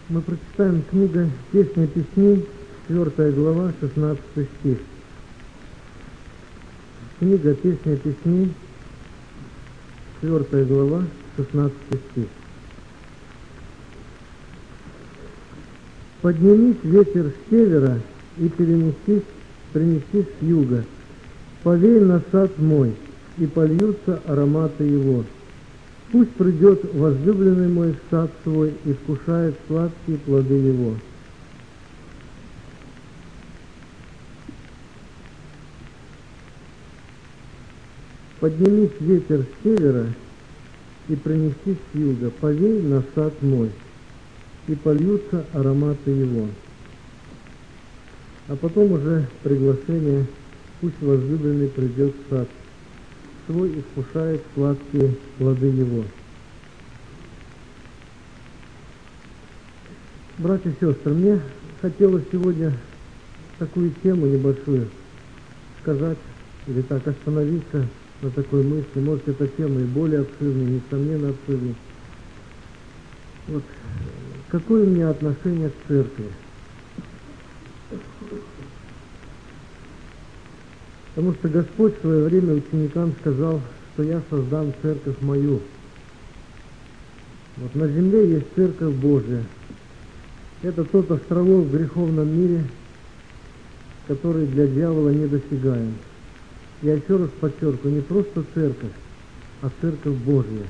Мы прочитаем книга «Песни песней», 4 глава, 16 стих. Книга «Песни песней», 4 глава, 16 стих. «Поднимись, ветер с севера, и принесись с юга. Повей на сад мой, и польются ароматы его. Пусть придет возлюбленный мой в сад свой и вкушает сладкие плоды его». «Поднимись, ветер с севера, и принеси с юга, повей на сад мой, и польются ароматы его». А потом уже приглашение: пусть возлюбленный придет в сад свой и вкушает сладкие плоды его. Братья и сестры, мне хотелось сегодня такую тему небольшую сказать, или так остановиться на такой мысли. Может, эта тема и более обширная, несомненно обширная. Вот какое у меня отношение к церкви? Потому что Господь в свое время ученикам сказал, что я создам церковь мою. Вот на земле есть церковь Божия. Это тот островок в греховном мире, который для дьявола недосягаем. Я еще раз подчеркиваю, не просто церковь, а церковь Божья.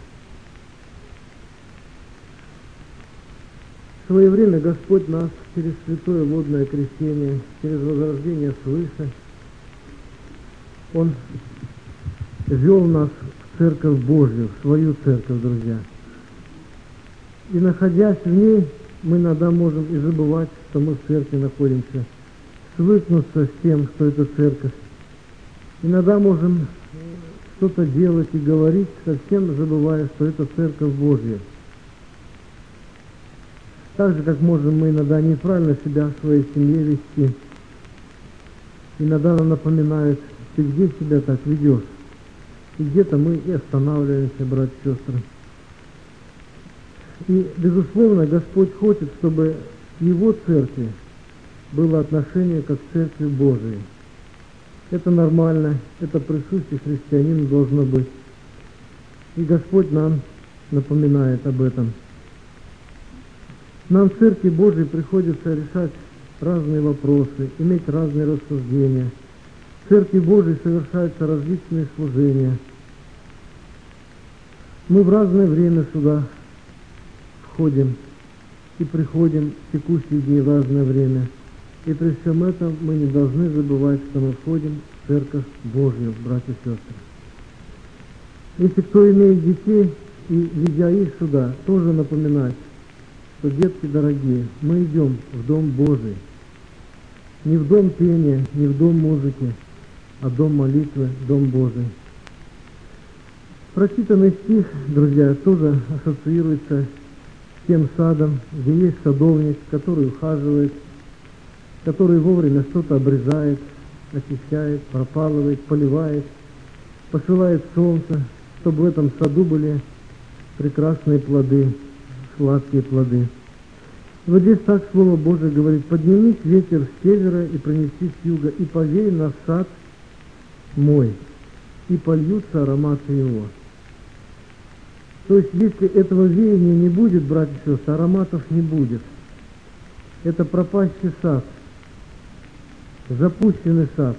В свое время Господь нас через святое водное крещение, через возрождение свыше, Он ввел нас в церковь Божью, в свою церковь, друзья. И находясь в ней, мы иногда можем и забывать, что мы в церкви находимся, свыкнуться с тем, что это церковь. Иногда можем что-то делать и говорить, совсем забывая, что это церковь Божья. Так же, как можем мы иногда неправильно себя в своей семье вести. Иногда нам напоминают: ты где себя так ведешь? И где-то мы и останавливаемся, братья и сестры. И, безусловно, Господь хочет, чтобы в Его церкви было отношение как к церкви Божией. Это нормально, это присуще христианину должно быть. И Господь нам напоминает об этом. Нам в церкви Божией приходится решать разные вопросы, иметь разные рассуждения. В церкви Божией совершаются различные служения. Мы в разное время сюда входим и приходим в текущие дни в разное время. И при всем этом мы не должны забывать, что мы входим в церковь Божью, братья и сестры. Если кто имеет детей и, ведя их сюда, тоже напоминать, что, детки дорогие, мы идем в Дом Божий. Не в дом пения, не в дом музыки, а дом молитвы, Дом Божий. Прочитанный стих, друзья, тоже ассоциируется с тем садом, где есть садовник, который ухаживает, который вовремя что-то обрезает, очищает, пропалывает, поливает, посылает солнце, чтобы в этом саду были прекрасные плоды, сладкие плоды. И вот здесь так Слово Божие говорит: поднимись, ветер с севера, и принеси с юга, и повей на сад мой, и польются ароматы его. То есть, если этого веяния не будет, братья и сестры, ароматов не будет. Это пропащий сад, запущенный сад,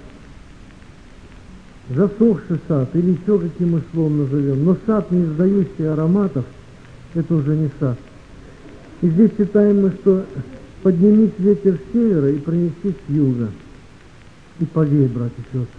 засохший сад, или еще каким мы словом назовем. Но сад, не издающий ароматов, это уже не сад. И здесь читаем мы, что поднимись, ветер с севера, и принеси с юга, и повей, братья и сестры.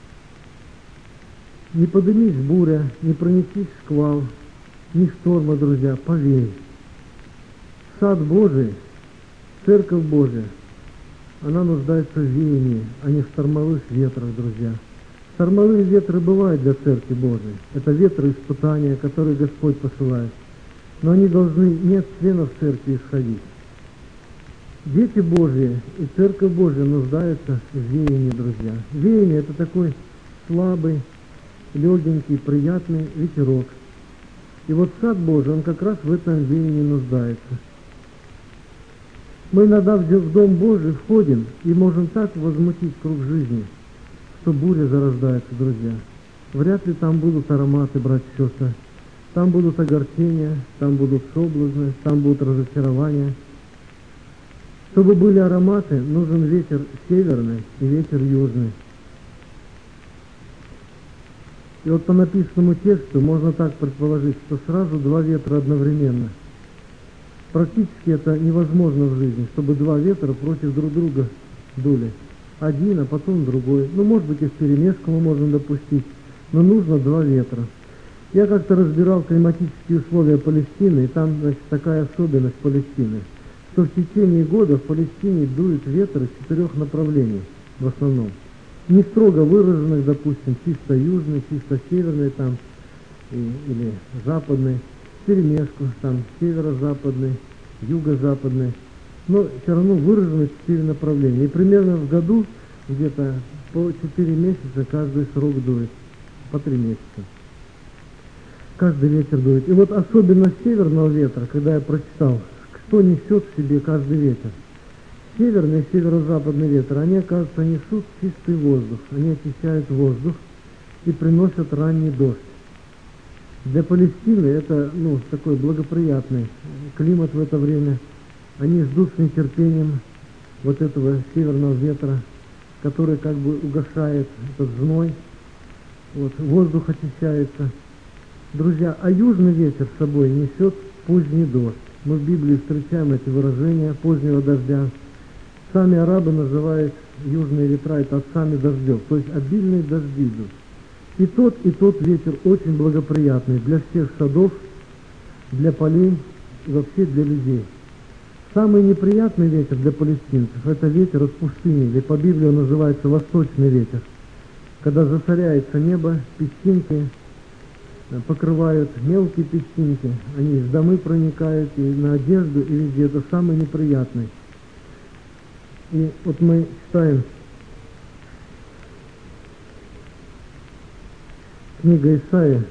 Не подымись буря, не пронесись шквал, ни шторма, друзья, повей. Сад Божий, церковь Божия, она нуждается в веянии, а не в штормовых ветрах, друзья. Штормовые ветры бывают для церкви Божией. Это ветры испытания, которые Господь посылает. Но они должны не от членов церкви исходить. Дети Божьи и церковь Божия нуждаются в веянии, друзья. Веяние — это такой слабый, легенький, приятный ветерок. И вот сад Божий, он как раз в этом веянии нуждается. Мы иногда в Дом Божий входим и можем так возмутить круг жизни, что буря зарождается, друзья. Вряд ли там будут ароматы, братья и сестры. Там будут огорчения, там будут соблазны, там будут разочарования. Чтобы были ароматы, нужен ветер северный и ветер южный. И вот по написанному тексту можно так предположить, что сразу два ветра одновременно. Практически это невозможно в жизни, чтобы два ветра против друг друга дули. Один, а потом другой. Ну, может быть, и вперемешку мы можем допустить, но нужно два ветра. Я как-то разбирал климатические условия Палестины, и там, значит, такая особенность Палестины, что в течение года в Палестине дуют ветры 4 направлений в основном. Не строго выраженных, допустим, чисто южный, чисто северный там, или западный, вперемешку, там северо-западный, юго-западный, но все равно выражены 4 направления. И примерно в году где-то по 4 месяца каждый срок дует, по 3 месяца. Каждый ветер дует. И вот особенность северного ветра, когда я прочитал, что несет в себе каждый ветер. Северный и северо-западный ветер, они, оказывается, несут чистый воздух, они очищают воздух и приносят ранний дождь. Для Палестины это, такой благоприятный климат в это время. Они ждут с нетерпением вот этого северного ветра, который как бы угошает этот зной, воздух очищается. Друзья, а южный ветер с собой несет поздний дождь. Мы в Библии встречаем эти выражения позднего дождя. Сами арабы называют южные ветра это отцами дождев, то есть обильные дожди идут. И тот ветер очень благоприятный для всех садов, для полей и вообще для людей. Самый неприятный ветер для палестинцев это ветер из пустыни, или по Библии он называется восточный ветер. Когда засоряется небо, песчинки покрывают, мелкие песчинки, они в домы проникают и на одежду, и везде. Это самый неприятный. И вот мы читаем книга Исаия,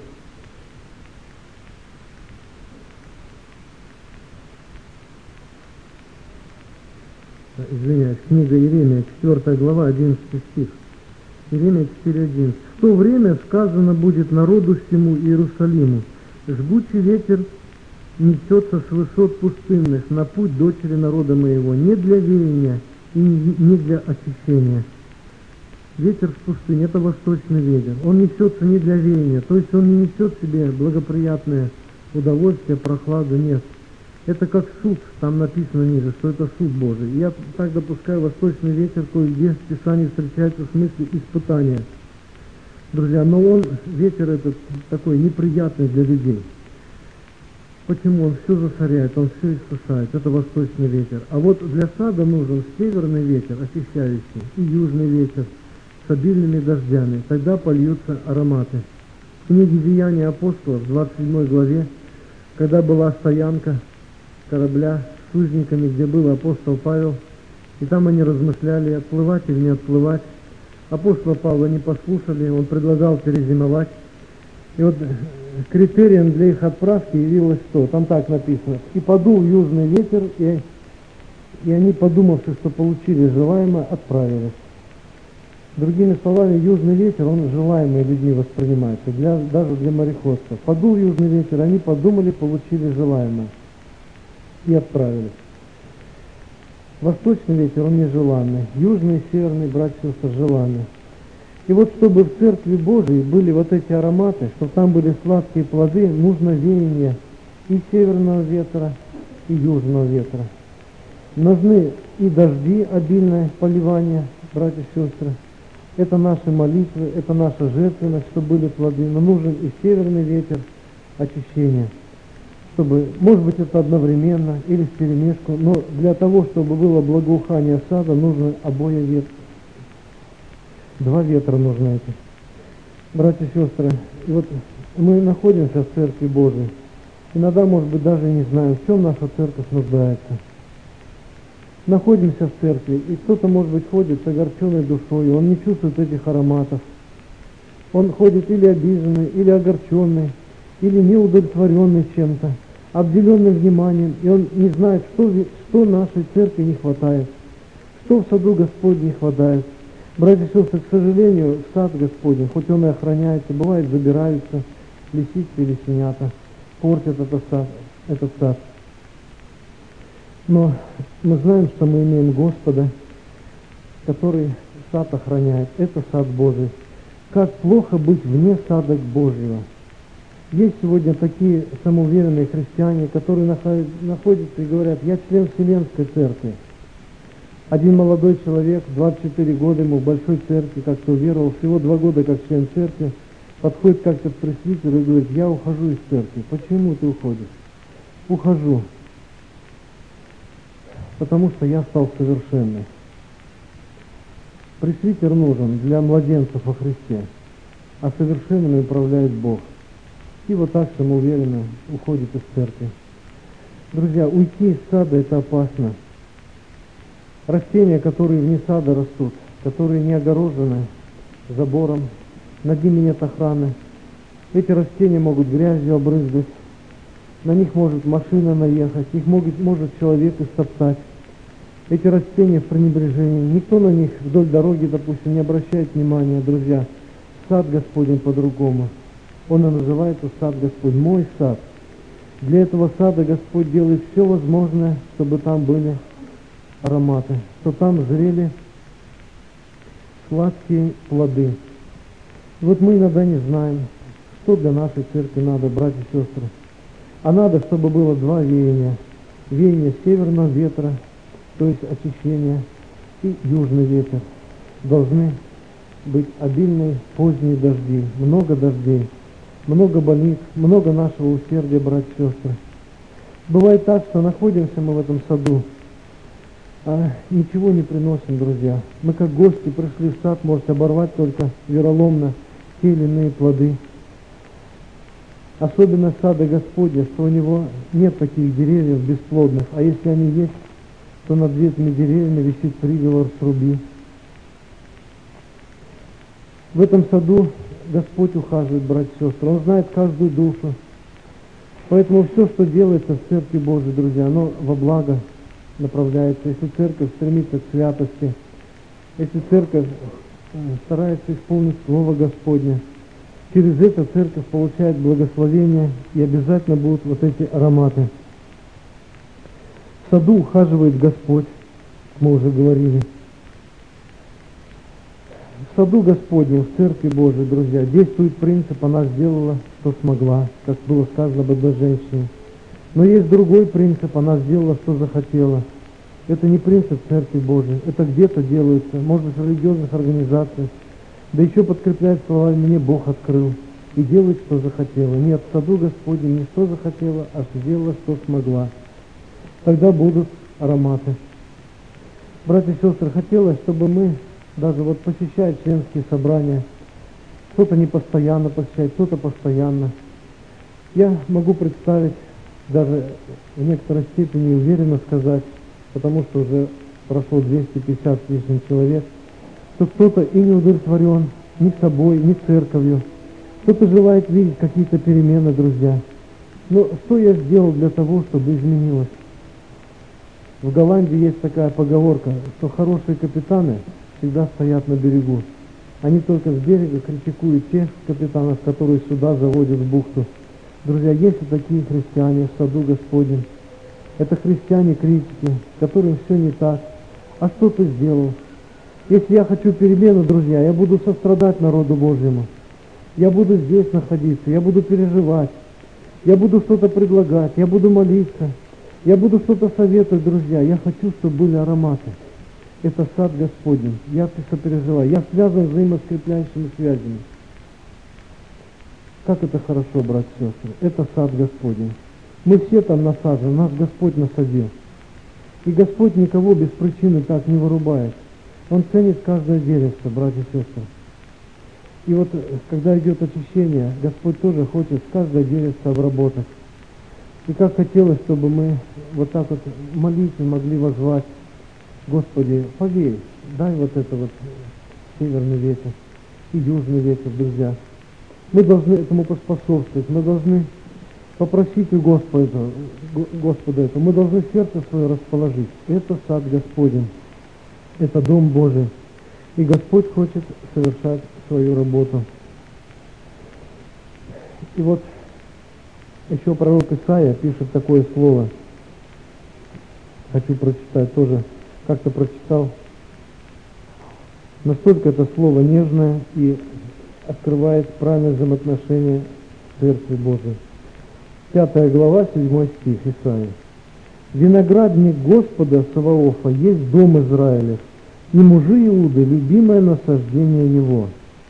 книга Иеремия, 4 глава, 11 стих. Иеремия 4:11. В то время сказано будет народу всему Иерусалиму: жгучий ветер несется с высот пустынных на путь дочери народа моего, не для веяния и не для очищения. Ветер с пустыни – это восточный ветер. Он несется не для веяния, то есть он не несет в себе благоприятное удовольствие, прохладу, нет. Это как суд, там написано ниже, что это суд Божий. Я так допускаю, восточный ветер кое-где в Писании встречается в смысле испытания. Друзья, но ветер этот такой неприятный для людей. Почему? Он все засоряет, он все иссушает. Это восточный ветер. А вот для сада нужен северный ветер, очищающий, и южный ветер с обильными дождями. Тогда польются ароматы. В книге «Деяния апостолов», в 27 главе, когда была стоянка корабля с узниками, где был апостол Павел, и там они размышляли, отплывать или не отплывать. Апостола Павла не послушали, он предлагал перезимовать. И вот критерием для их отправки явилось что? Там так написано: «И подул южный ветер, и они, подумавши, что получили желаемое, отправились». Другими словами, южный ветер, он желаемый людьми воспринимается, даже для мореходства. Подул южный ветер, они подумали, получили желаемое и отправились. Восточный ветер, он нежеланный, южный и северный, братья и сестры, желанный. И вот чтобы в Церкви Божией были вот эти ароматы, чтобы там были сладкие плоды, нужно веяние и северного ветра, и южного ветра. Нужны и дожди, обильное поливание, братья и сестры. Это наши молитвы, это наша жертвенность, чтобы были плоды. Но нужен и северный ветер очищения. Чтобы, может быть, это одновременно или вперемешку, но для того, чтобы было благоухание сада, нужно обои ветра. Два ветра нужны эти. Братья и сестры, и вот мы находимся в Церкви Божией. Иногда, может быть, даже не знаем, в чем наша церковь нуждается. Находимся в церкви, и кто-то, может быть, ходит с огорченной душой, он не чувствует этих ароматов. Он ходит или обиженный, или огорченный, или неудовлетворенный чем-то. обделенный вниманием, и он не знает, что нашей церкви не хватает, что в саду Господне не хватает. Братья и сестры, к сожалению, в сад Господень, хоть он и охраняется, бывает забираются лисицы или свинята, портят этот сад. Но мы знаем, что мы имеем Господа, который сад охраняет. Это сад Божий. Как плохо быть вне сада Божьего. Есть сегодня такие самоуверенные христиане, которые находятся и говорят: я член Вселенской Церкви. Один молодой человек, 24 года ему в большой церкви, как-то уверовал, всего 2 года как член церкви, подходит как-то к пресвитеру и говорит: я ухожу из церкви. Почему ты уходишь? Ухожу. Потому что я стал совершенным. Пресвитер нужен для младенцев во Христе, а совершенными управляет Бог. И вот так самоуверенно уходит из церкви. Друзья, уйти из сада — это опасно. Растения, которые вне сада растут, которые не огорожены забором, над ними нет охраны, эти растения могут грязью обрызгать, на них может машина наехать, их может человек истоптать. Эти растения в пренебрежении, никто на них вдоль дороги, допустим, не обращает внимания. Друзья, сад Господень по-другому. Он и называется сад Господь, мой сад. Для этого сада Господь делает все возможное, чтобы там были ароматы, что там зрели сладкие плоды. И вот мы иногда не знаем, что для нашей церкви надо, братья и сестры. А надо, чтобы было 2 веяния. Веяние северного ветра, то есть очищение, и южный ветер. Должны быть обильные поздние дожди, много дождей, много молитв, много нашего усердия, братья и сестры. Бывает так, что находимся мы в этом саду, а ничего не приносим, друзья. Мы как гости пришли в сад, можете оборвать только вероломно те или иные плоды. Особенно сада Господня, что у него нет таких деревьев бесплодных, а если они есть, то над этими деревьями висит приговор «сруби». В этом саду Господь ухаживает, братья и сестры. Он знает каждую душу. Поэтому все, что делается в Церкви Божией, друзья, оно во благо направляется. Если церковь стремится к святости, если церковь старается исполнить Слово Господне, через это церковь получает благословение, и обязательно будут вот эти ароматы. В саду ухаживает Господь, мы уже говорили. В саду Господнем, в Церкви Божией, друзья, действует принцип: она сделала, что смогла, как было сказано об одной женщине. Но есть другой принцип: она сделала, что захотела. Это не принцип Церкви Божией, это где-то делается, может быть, в религиозных организациях, да еще подкрепляет словами: мне Бог открыл, и делает, что захотела. Нет, в саду Господнем не что захотела, а сделала, что смогла. Тогда будут ароматы. Братья и сестры, хотелось, чтобы мы, даже вот посещая членские собрания, кто-то не постоянно посещает, кто-то постоянно. Я могу представить, даже в некоторой степени уверенно сказать, потому что уже прошло 250 с лишним человек, что кто-то и не удовлетворен ни собой, ни церковью. Кто-то желает видеть какие-то перемены, друзья. Но что я сделал для того, чтобы изменилось? В Голландии есть такая поговорка, что хорошие капитаны всегда стоят на берегу. Они только с берега критикуют тех капитанов, которые суда заводят в бухту. Друзья, есть и такие христиане в саду Господнем. Это христиане-критики, которым все не так. А что ты сделал? Если я хочу перемену, друзья, я буду сострадать народу Божьему. Я буду здесь находиться, я буду переживать, я буду что-то предлагать, я буду молиться, я буду что-то советовать, друзья. Я хочу, чтобы были ароматы. Это сад Господень. Я сопереживаю. Я связан взаимоскрепляющими связями. Как это хорошо, братья и сестры. Это сад Господень. Мы все там насажены, нас Господь насадил. И Господь никого без причины так не вырубает. Он ценит каждое деревце, братья и сестры. И вот, когда идет очищение, Господь тоже хочет каждое деревце обработать. И как хотелось, чтобы мы вот так вот молитвы могли воззвать: Господи, повей, дай вот это вот северный ветер и южный ветер, друзья. Мы должны этому поспособствовать, мы должны попросить у Господа это. Мы должны сердце свое расположить. Это сад Господень, это Дом Божий. И Господь хочет совершать свою работу. И вот еще пророк Исаия пишет такое слово. Хочу прочитать тоже. Как-то прочитал. Настолько это слово нежное и открывает правильное взаимоотношение Церкви Божией. 5 глава, 7 стих Исаии. «Виноградник Господа Саваофа есть дом Израилев, и мужи Иуды, любимое насаждение Его».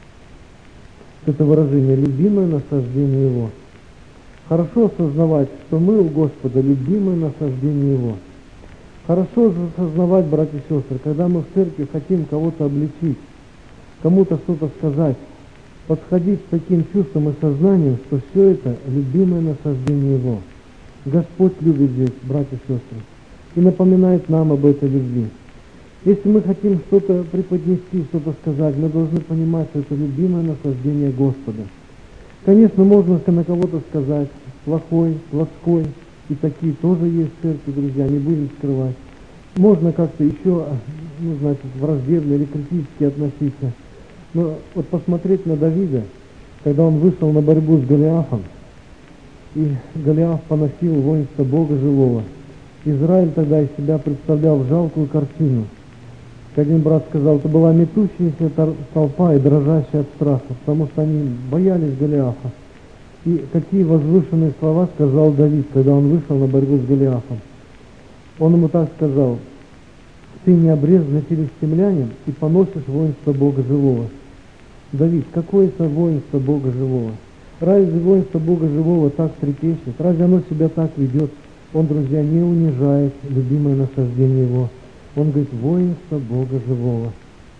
Это выражение «любимое насаждение Его». Хорошо осознавать, что мы у Господа любимое насаждение Его. Хорошо осознавать, братья и сестры, когда мы в церкви хотим кого-то обличить, кому-то что-то сказать, подходить с таким чувством и сознанием, что все это любимое насаждение Его. Господь любит здесь, братья и сестры, и напоминает нам об этой любви. Если мы хотим что-то преподнести, что-то сказать, мы должны понимать, что это любимое насаждение Господа. Конечно, можно на кого-то сказать плохой, плоской, и такие тоже есть в церкви, друзья, не будем скрывать. Можно как-то еще, враждебно или критически относиться. Но вот посмотреть на Давида, когда он вышел на борьбу с Голиафом, и Голиаф поносил воинство Бога живого. Израиль тогда из себя представлял жалкую картину. Один брат сказал, это была метущаяся толпа и дрожащая от страха, потому что они боялись Голиафа. И какие возвышенные слова сказал Давид, когда он вышел на борьбу с Голиафом. Он ему так сказал: «Ты не обрезанный филистимлянин и поносишь воинство Бога живого». Давид, какое это воинство Бога живого? Разве воинство Бога живого так трепещет? Разве оно себя так ведет? Он, друзья, не унижает любимое насаждение Его. Он говорит, воинство Бога живого.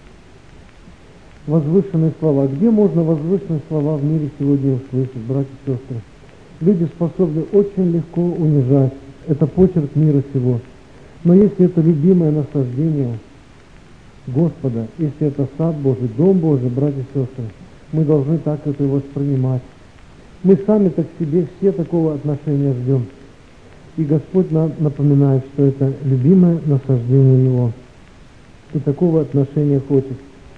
Возвышенные слова. Где можно возвышенные слова в мире сегодня услышать, братья и сестры? Люди способны очень легко унижать. Это почерк мира сего. Но если это любимое насаждение Господа, если это сад Божий, Дом Божий, братья и сестры, мы должны так это воспринимать. Мы сами так к себе все такого отношения ждем. И Господь нам напоминает, что это любимое насаждение Его. И такого отношения хочет.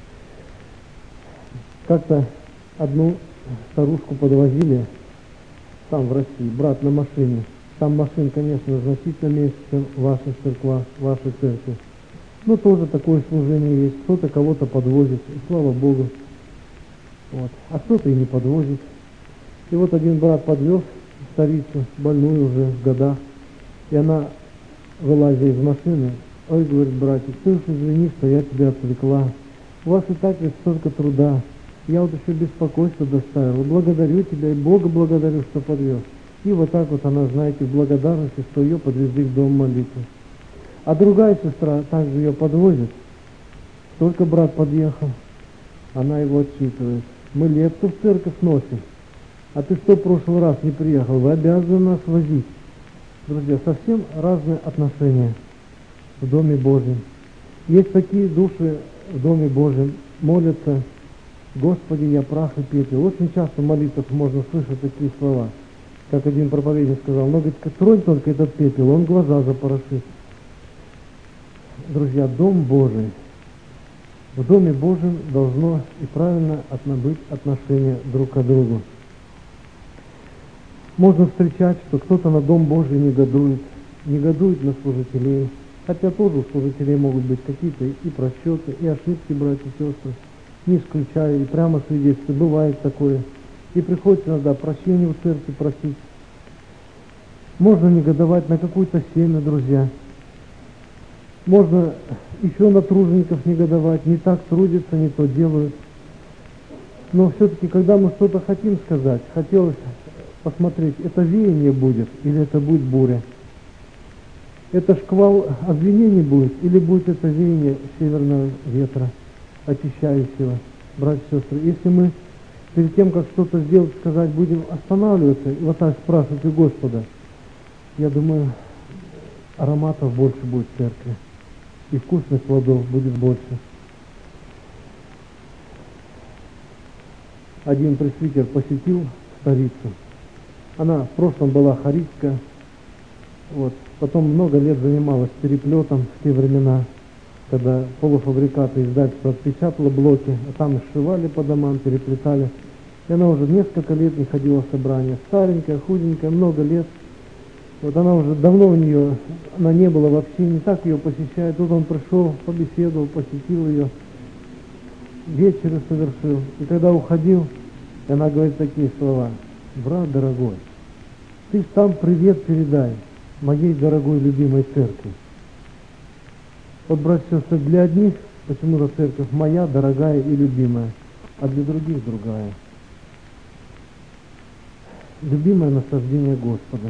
Как-то одну старушку подвозили там в России, брат на машине. Там машин, конечно, значительно меньше, чем в ваших церквах, в вашей церкви. Но тоже такое служение есть. Кто-то кого-то подвозит, и слава Богу. Вот. А кто-то и не подвозит. И вот один брат подвез старицу, больную уже в годах, и она, вылазя из машины, ой, говорит, братик, ты уж извини, что я тебя отвлекла. У вас и так ведь столько труда. Я вот еще беспокойство доставил. Благодарю тебя и Бога благодарю, что подвез. И вот так вот она, знаете, в благодарности, что ее подвезли в дом молитвы. А другая сестра также ее подвозит. Только брат подъехал, она его отчитывает. Мы лепту в церковь носим. А ты что в прошлый раз не приехал? Вы обязаны нас возить. Друзья, совсем разные отношения в Доме Божьем. Есть такие души в Доме Божьем, молятся: Господи, я прах и пепел. Очень часто в молитвах можно слышать такие слова. Как один проповедник сказал, но говорит, тронь только этот пепел, он глаза запорошит. Друзья, Дом Божий. В Доме Божьем должно и правильно быть отношение друг к другу. Можно встречать, что кто-то на Дом Божий негодует на служителей. Хотя тоже у служителей могут быть какие-то и просчеты, и ошибки, братья и сестры. Не исключаю, и прямо свидетельствую, бывает такое. И приходится иногда прощения у церкви просить. Можно негодовать на какую-то семью, друзья. Можно еще на тружеников негодовать, не так трудятся, не то делают. Но все-таки, когда мы что-то хотим сказать, хотелось посмотреть, это веяние будет или это будет буря. Это шквал обвинений будет или будет это веяние северного ветра, очищающего, братья и сестры. Если мы перед тем, как что-то сделать, сказать, будем останавливаться и вот так спрашивать у Господа, я думаю, ароматов больше будет в церкви, и вкусных плодов будет больше. Один пресвитер посетил старицу, Она в прошлом была хористка, вот, потом много лет занималась переплетом в те времена, когда полуфабрикаты издательство отпечатало блоки, а там их сшивали по домам, переплетали. И она уже несколько лет не ходила в собрание. Старенькая, худенькая, много лет. Вот она уже давно у нее, она не была вообще, не так ее посещает. Тут он пришел, побеседовал, посетил ее, вечерю совершил. И когда уходил, она говорит такие слова: брат дорогой, ты сам привет передай моей дорогой любимой церкви. Вот, братья и сестры, для одних почему-то церковь моя, дорогая и любимая, а для других другая. Любимое наслаждение Господа.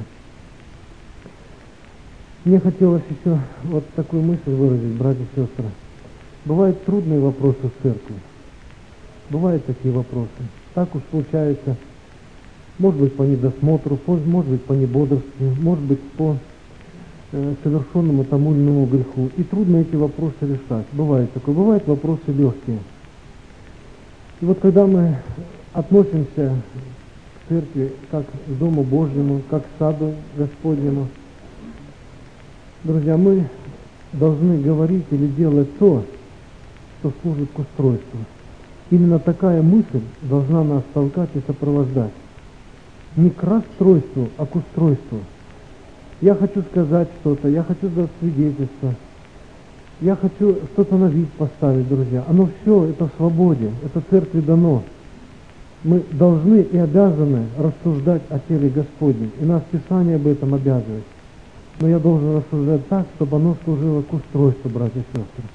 Мне хотелось еще вот такую мысль выразить, братья и сестры. Бывают трудные вопросы в церкви. Бывают такие вопросы. Так уж случается. Может быть, по недосмотру, может быть, по небодрству, может быть, по совершенному тому или иному греху. И трудно эти вопросы решать. Бывает такое. Бывают вопросы легкие. И вот когда мы относимся к церкви как к Дому Божьему, как к саду Господнему, друзья, мы должны говорить или делать то, что служит к устройству. Именно такая мысль должна нас толкать и сопровождать. Не к расстройству, а к устройству. Я хочу сказать что-то, я хочу дать свидетельство, я хочу что-то на вид поставить, друзья. Оно все, это в свободе, это церкви дано. Мы должны и обязаны рассуждать о теле Господнем, и нас Писание об этом обязывает. Но я должен рассуждать так, чтобы оно служило к устройству, братья и сестры.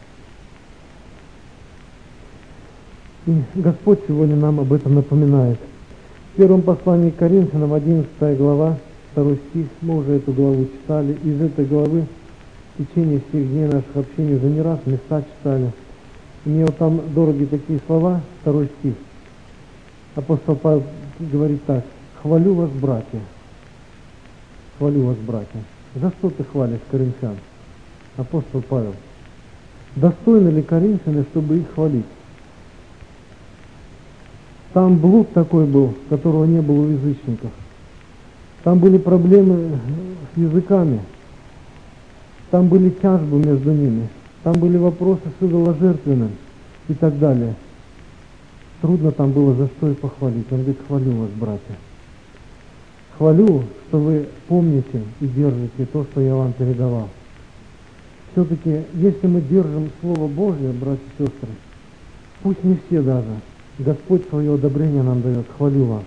И Господь сегодня нам об этом напоминает. В первом послании к Коринфянам, 11 глава, 2 стих, мы уже эту главу читали. Из этой главы в течение всех дней наших общений уже не раз места читали. И мне вот там дороги такие слова, 2 стих. Апостол Павел говорит так: «Хвалю вас, братья». Хвалю вас, братья. За что ты хвалишь коринфян? Апостол Павел. Достойны ли коринфяне, чтобы их хвалить? Там блуд такой был, которого не было у язычников. Там были проблемы с языками. Там были тяжбы между ними. Там были вопросы с идоложертвенным и так далее. Трудно там было за что и похвалить. Он говорит: хвалю вас, братья. Хвалю, что вы помните и держите то, что я вам передавал. Все-таки, если мы держим Слово Божье, братья и сестры, пусть не все даже, Господь свое одобрение нам дает, хвалю вас.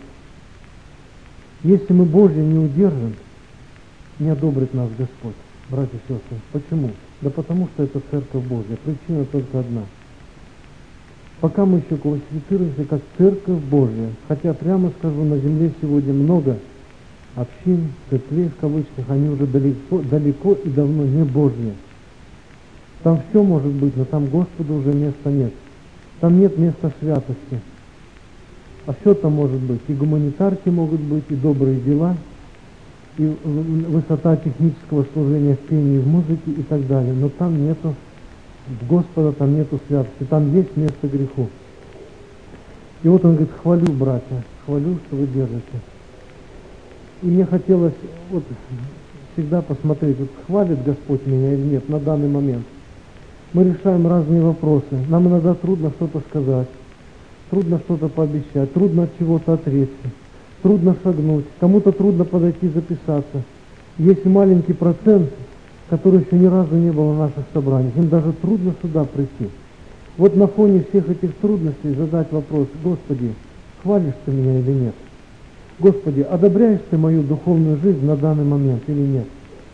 Если мы Божье не удержим, не одобрит нас Господь, братья и сестры. Почему? Да потому что это Церковь Божья. Причина только одна. Пока мы еще классифицируемся как Церковь Божья, хотя, прямо скажу, на земле сегодня много общин, церквей в кавычках, они уже далеко и давно не Божьи. Там все может быть, но там Господу уже места нет. Там нет места святости. А все там может быть. И гуманитарки могут быть, и добрые дела, и высота технического служения в пении, в музыке и так далее. Но там нету Господа, там нету святости. Там есть место греху. И вот он говорит: хвалю, братья, хвалю, что вы держите. И мне хотелось вот всегда посмотреть, вот хвалит Господь меня или нет на данный момент. Мы решаем разные вопросы. Нам иногда трудно что-то сказать, трудно что-то пообещать, трудно от чего-то отречься, трудно шагнуть, кому-то трудно подойти записаться. Есть маленький процент, который еще ни разу не был в наших собраниях, им даже трудно сюда прийти. Вот на фоне всех этих трудностей задать вопрос: Господи, хвалишь ты меня или нет? Господи, одобряешь ты мою духовную жизнь на данный момент или нет?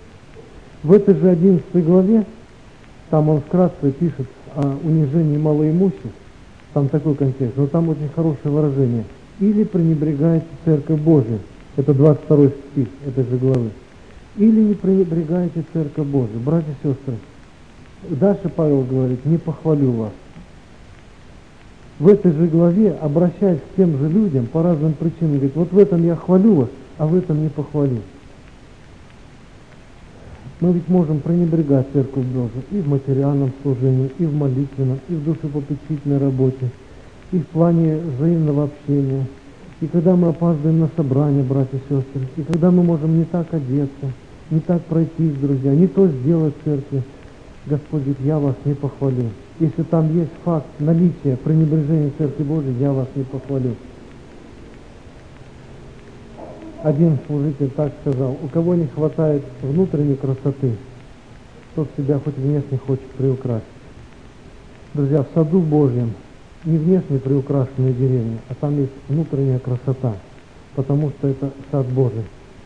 В этой же 11 главе, там он вкратце пишет о унижении малоимущих, там такой контекст, но там очень хорошее выражение. Или пренебрегаете Церковь Божию, это 22 стих этой же главы. Или не пренебрегаете Церковь Божию. Братья и сестры, дальше Павел говорит: не похвалю вас. В этой же главе, обращаясь к тем же людям по разным причинам, говорит: вот в этом я хвалю вас, а в этом не похвалю. Мы ведь можем пренебрегать Церковь Божию и в материальном служении, и в молитвенном, и в душепопечительной работе, и в плане взаимного общения, И когда мы опаздываем на собрание, братья и сестры, и когда мы можем не так одеться, не так пройтись, друзья, не то сделать в церкви, Господь говорит, я вас не похвалю. Если там есть факт наличия пренебрежения Церкви Божией, я вас не похвалю. Один служитель так сказал, у кого не хватает внутренней красоты, тот себя хоть внешне хочет приукрасить. Друзья, в саду Божьем не внешне приукрашенные деревья, а там есть внутренняя красота, потому что это сад Божий.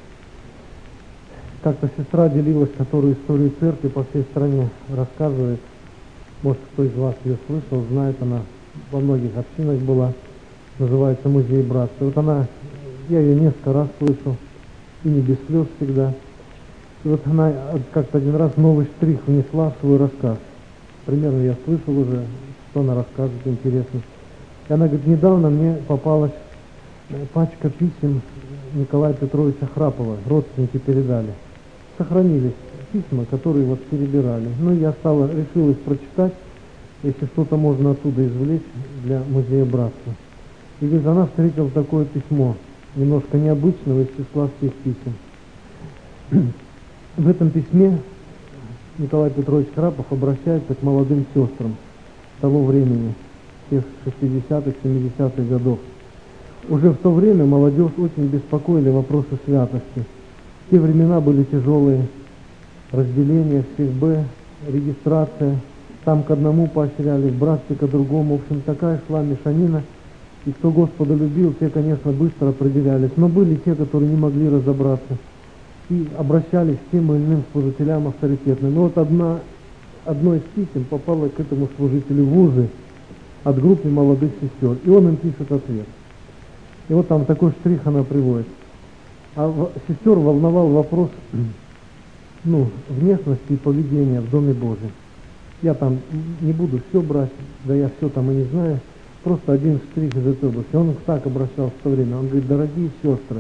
Как-то сестра делилась, которую историю церкви по всей стране рассказывает. Может, кто из вас ее слышал, знает, она во многих общинах была, называется «Музей братства». Вот она, я ее несколько раз слышал, и не без слез всегда. И вот она как-то один раз новый штрих внесла в свой рассказ. Примерно я слышал уже, что она рассказывает, интересно. И она говорит, недавно мне попалась пачка писем Николая Петровича Храпова, родственники передали. Сохранились письма, которые вот перебирали. Ну, я решил их прочитать, если что-то можно оттуда извлечь для музея братства. И говорит, она встретила такое письмо, немножко необычного из числа всех писем. В этом письме Николай Петрович Храпов обращается к молодым сестрам того времени, тех 60-х, 70-х годов. Уже в то время молодежь очень беспокоили вопросы святости. В те времена были тяжелые разделения в СИХБ, регистрация, там к одному поощряли, в братстве к другому. В общем, такая шла мешанина. И кто Господа любил, те, конечно, быстро определялись. Но были те, которые не могли разобраться и обращались к тем или иным служителям авторитетным. И вот одно из писем попало к этому служителю в узы от группы молодых сестер. И он им пишет ответ. И вот там такой штрих она приводит. А сестер волновал вопрос внешности и поведения в Доме Божьем. Я там не буду все брать, да я все там и не знаю. Просто один штрих из этой области. Он так обращался в то время. Он говорит, дорогие сестры,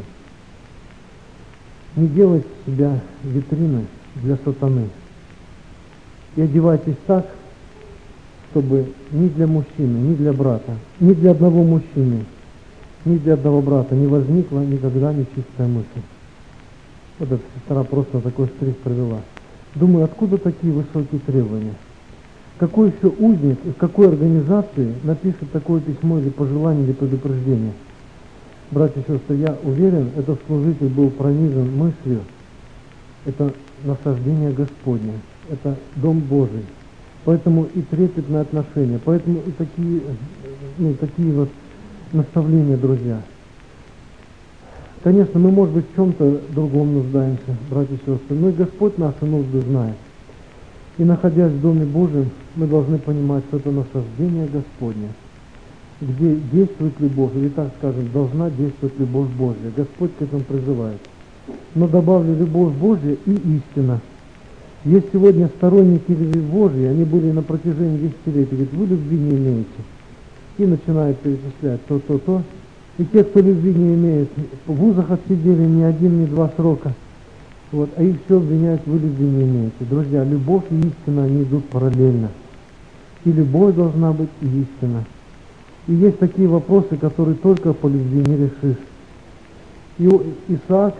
не делайте себя витриной для сатаны. И одевайтесь так, чтобы ни для мужчины, ни для брата, ни для одного мужчины, ни для одного брата не возникла никогда нечистая мысль. Вот эта сестра просто такой штрих провела. Думаю, откуда такие высокие требования? Какой еще узник и в какой организации напишет такое письмо или пожелание, или предупреждение? Братья и сестры, я уверен, этот служитель был пронизан мыслью, это насаждение Господне, это Дом Божий. Поэтому и трепетное отношение, поэтому и такие вот наставления, друзья. Конечно, мы, может быть, в чем-то другом нуждаемся, братья и сестры, но и Господь наши нужды знает. И находясь в Доме Божьем, мы должны понимать, что это насаждение Господне, где действует любовь, или так скажем, должна действовать любовь Божья. Господь к этому призывает. Но добавлю любовь Божья и истина. Есть сегодня сторонники любви Божьей, они были на протяжении десятилетий, говорят, вы любви не имеете. И начинают перечислять то. И те, кто любви не имеет, в вузах отсидели ни один, ни два срока. Вот, а их все обвиняют, вы любви не имеете. Друзья, любовь и истина, они идут параллельно. И любовь должна быть, и истина. И есть такие вопросы, которые только по любви не решишь. И Исаак,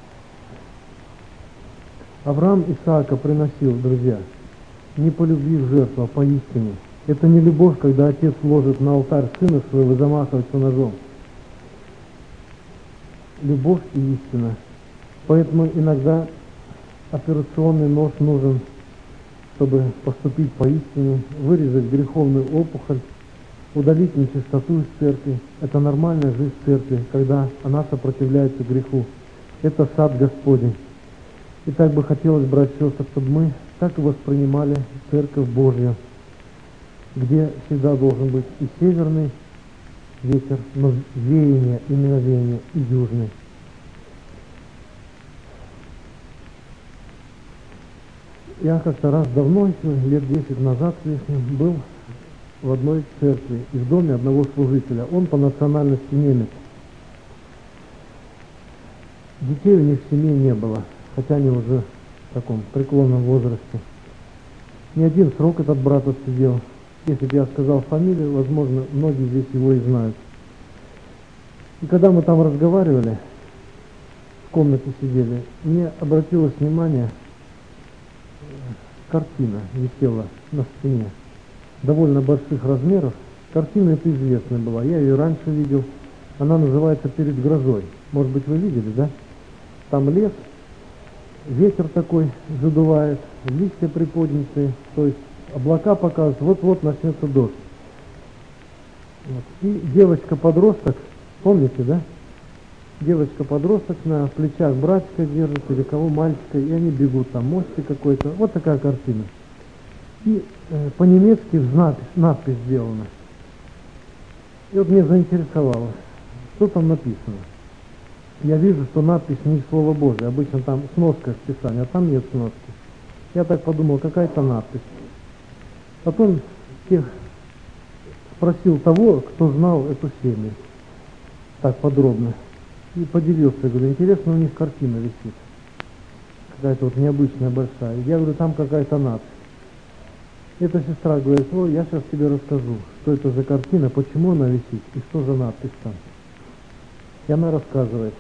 Авраам Исаака приносил, друзья, не по любви в жертву, а по истине. Это не любовь, когда отец ложит на алтарь сына своего и замахивается ножом. Любовь и истина. Поэтому иногда операционный нож нужен, чтобы поступить по истине, вырезать греховную опухоль, удалить нечистоту из церкви. Это нормальная жизнь в церкви, когда она сопротивляется греху. Это сад Господень. И так бы хотелось, братья и сестры, чтобы мы так и воспринимали Церковь Божью, где всегда должен быть и северный ветер, но веяние, именно веяние, и южный. Я как-то раз давно, еще лет 10 назад с лишним, был в одной церкви и в доме одного служителя. Он по национальности немец. Детей у них в семье не было, хотя они уже в таком преклонном возрасте. Ни один срок этот брат отсидел. Если бы я сказал фамилию, возможно, многие здесь его и знают. И когда мы там разговаривали, в комнате сидели, мне обратилось внимание, картина висела на стене, довольно больших размеров. Картина эта известная была, я ее раньше видел. Она называется «Перед грозой». Может быть, вы видели, да? Там лес, ветер такой задувает, листья приподнятые, то есть облака показывают, вот-вот начнется дождь. Вот. И девочка-подросток, помните, да? Девочка-подросток на плечах братика держит, или кого, мальчика, и они бегут, там мостик какой-то. Вот такая картина. И по-немецки надпись сделана. И вот мне заинтересовало, что там написано. Я вижу, что надпись не Слово Божие, обычно там сноска в Писании, а там нет сноски. Я так подумал, какая-то надпись. Потом спросил того, кто знал эту семью, так подробно, и поделился, говорю, интересно, у них картина висит, какая-то вот необычная, большая. Я говорю, там какая-то надпись. Эта сестра говорит, я сейчас тебе расскажу, что это за картина, почему она висит и что за надпись там. И она рассказывает.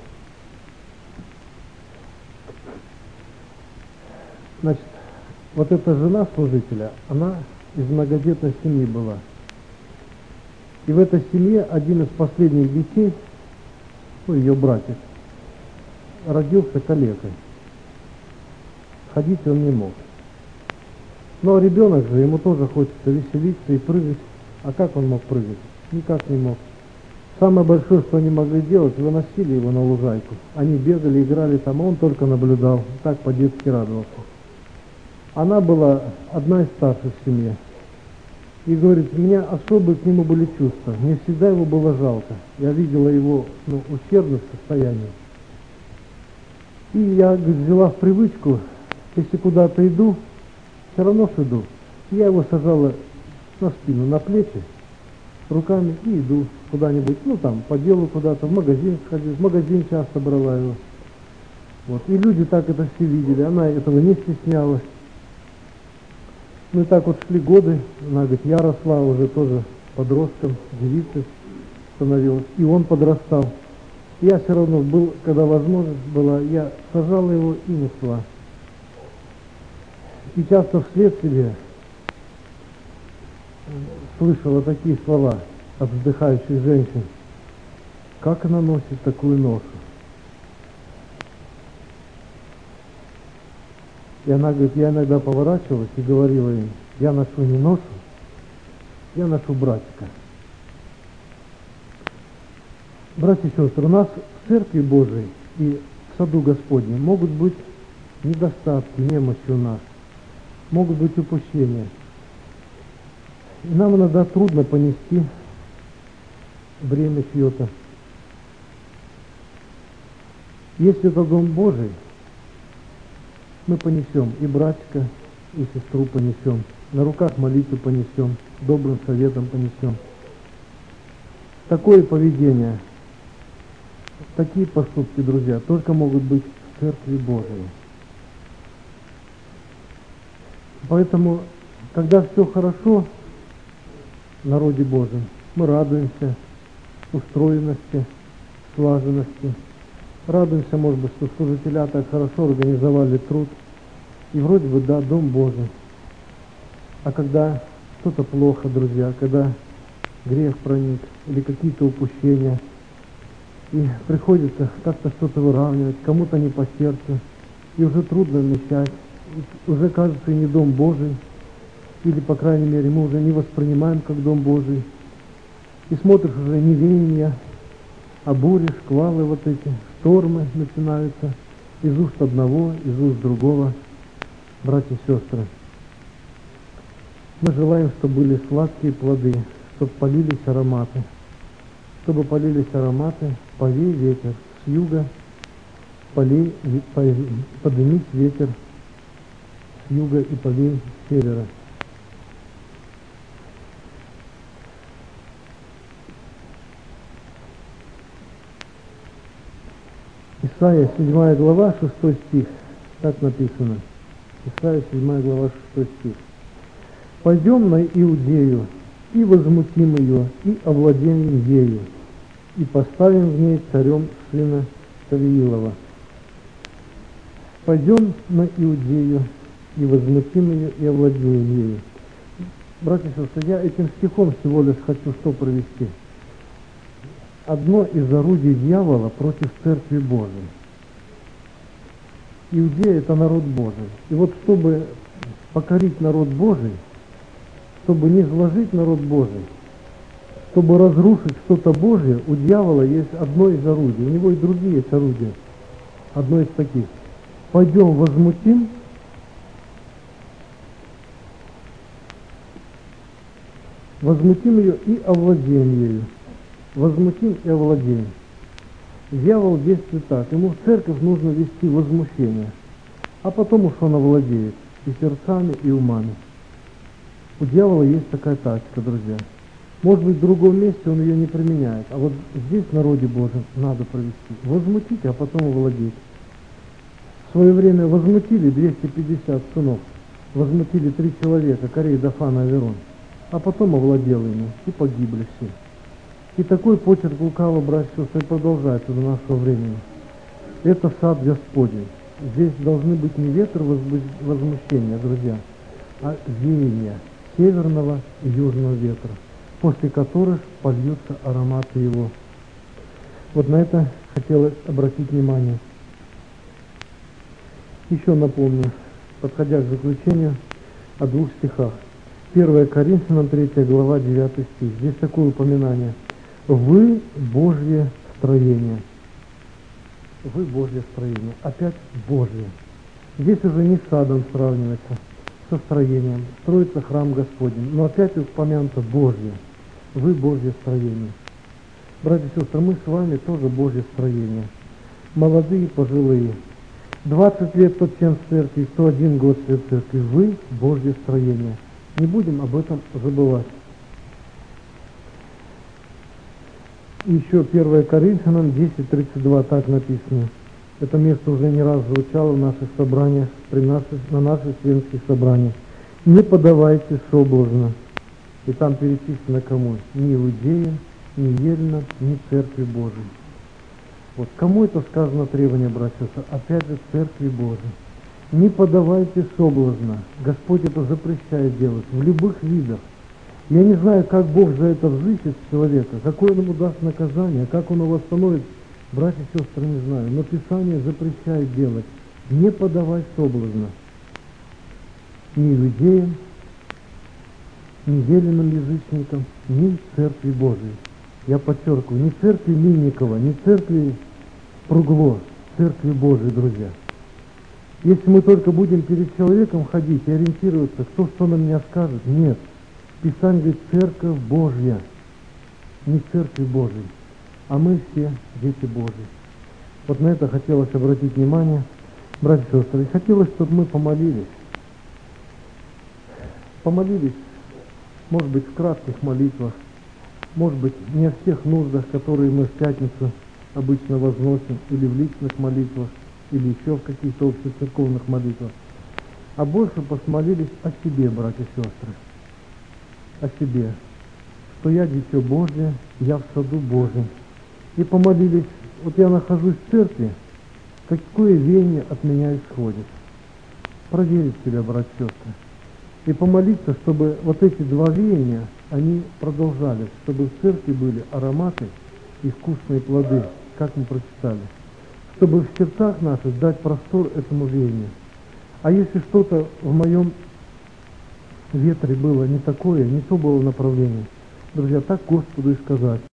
Значит, вот эта жена служителя, она из многодетной семьи была. И в этой семье один из последних детей, ее братик, родился калекой. Ходить он не мог. Но ребенок же, ему тоже хочется веселиться и прыгать. А как он мог прыгать? Никак не мог. Самое большое, что они могли делать, выносили его на лужайку. Они бегали, играли там, а он только наблюдал. Так по-детски радовался. Она была одна из старших в семье. И говорит, у меня особые к нему были чувства. Мне всегда его было жалко. Я видела его ущербное состояние. И я, говорит, взяла в привычку, если куда-то иду, все равно ж иду. Я его сажала на спину, на плечи, руками и иду куда-нибудь, там, по делу куда-то, в магазин сходить. В магазин часто брала его. Вот. И люди так это все видели. Она этого не стеснялась. И так вот шли годы, она говорит, я росла уже тоже подростком, девицей становилась, и он подрастал. Я все равно когда возможность была, я сажала его и несла. И часто вслед себе слышала такие слова от вздыхающих женщин. Как она носит такую ношу? И она говорит, я иногда поворачивалась и говорила им, я ношу не ношу, я ношу братика. Братья и сестры, у нас в Церкви Божией и в саду Господнем могут быть недостатки, немощи у нас, могут быть упущения. И нам иногда трудно понести бремя чье-то. Если это Дом Божий, мы понесем и братика, и сестру понесем, на руках молитву понесем, добрым советом понесем. Такое поведение, такие поступки, друзья, только могут быть в Церкви Божией. Поэтому, когда все хорошо в народе Божьем, мы радуемся устроенности, слаженности. Радуемся, может быть, что служителя так хорошо организовали труд. И вроде бы, да, Дом Божий. А когда что-то плохо, друзья, когда грех проник или какие-то упущения, и приходится как-то что-то выравнивать, кому-то не по сердцу, и уже трудно вмещать, уже кажется и не Дом Божий, или, по крайней мере, мы уже не воспринимаем как Дом Божий, и смотришь уже не веяния, а бури, шквалы вот эти, штормы начинаются из уст одного, из уст другого. Братья и сестры, мы желаем, чтобы были сладкие плоды, чтобы полились ароматы. Чтобы полились ароматы, повей ветер с юга, поднимись ветер с юга и повей с севера. Исайя 7 глава, 6 стих, так написано. Исайя 7 глава, 6 стих. «Пойдем на Иудею, и возмутим ее, и овладеем ею, и поставим в ней царем сына Савиилова. Пойдем на Иудею и возмутим ее и овладеем ею. Братья и сестры, я этим стихом всего лишь хочу что провести. Одно из орудий дьявола против Церкви Божией. Иудея – это народ Божий. И вот чтобы покорить народ Божий, чтобы не сложить народ Божий, чтобы разрушить что-то Божье, у дьявола есть одно из орудий. У него и другие есть орудия. Одно из таких. Пойдем возмутим, ее и овладеем ею. Возмутим и овладеем. Дьявол действует так. Ему в церковь нужно вести возмущение, а потом уж он овладеет и сердцами, и умами. У дьявола есть такая тактика, друзья. Может быть, в другом месте он ее не применяет, а вот здесь, в народе Божьем, надо провести. Возмутить, а потом овладеть. В свое время возмутили 250 сынов, возмутили 3 человека, Корей, Дафан, Аверон, а потом овладел ими, и погибли все. И такой почерк лукавого, братья и сестры, продолжается до нашего времени. Это сад Господень. Здесь должны быть не ветры возмущения, друзья, а веяния северного и южного ветра, после которых польются ароматы его. Вот на это хотелось обратить внимание. Еще напомню, подходя к заключению, о 2 стихах. 1 Коринфянам 3 глава 9 стих. Здесь такое упоминание. Вы Божье строение. Вы Божье строение. Опять Божье. Здесь уже не с садом сравнивается, со строением. Строится храм Господень. Но опять упомянуто Божье. Вы Божье строение. Братья и сестры, мы с вами тоже Божье строение. Молодые, пожилые. 20 лет тот член церкви, 101 год в церкви. Вы Божье строение. Не будем об этом забывать. И еще 1 Коринфянам 10:32 так написано. Это место уже не раз звучало в наших собраниях, на наших членских собраниях. Не подавайте соблазна. И там перечислено кому? Ни иудеям, ни еллинам, ни Церкви Божией. Вот кому это сказано требование, братья? Опять же, Церкви Божией. Не подавайте соблазна. Господь это запрещает делать в любых видах. Я не знаю, как Бог за это взыщет человека, какое он ему даст наказание, как он его остановит. Братья и сестры, не знаю, но Писание запрещает делать. Не подавай соблазна. Ни иудеям, ни еллинам язычникам, ни Церкви Божией. Я подчеркиваю, не Церкви Мильникова, не Церкви Пругло, Церкви Божией, друзья. Если мы только будем перед человеком ходить и ориентироваться, кто что на меня скажет, нет. Писание говорит, Церковь Божья, не Церкви Божией, а мы все дети Божьи. Вот на это хотелось обратить внимание, братья и сестры, и хотелось, чтобы мы помолились. Помолились, может быть, в кратких молитвах, может быть, не о всех нуждах, которые мы в пятницу обычно возносим, или в личных молитвах, или еще в каких-то общецерковных молитвах, а больше посмолились о себе, братья и сестры, о себе, что я дитё Божье, я в саду Божьем. И помолились, вот я нахожусь в церкви, какое веяние от меня исходит. Проверить себя, братья и сестры. И помолиться, чтобы вот эти 2 веяния, они продолжались, чтобы в церкви были ароматы и вкусные плоды, как мы прочитали. Чтобы в сердцах наших дать простор этому веянию. А если что-то в моем ветре было не такое, не то было направление, друзья, так Господу и сказать.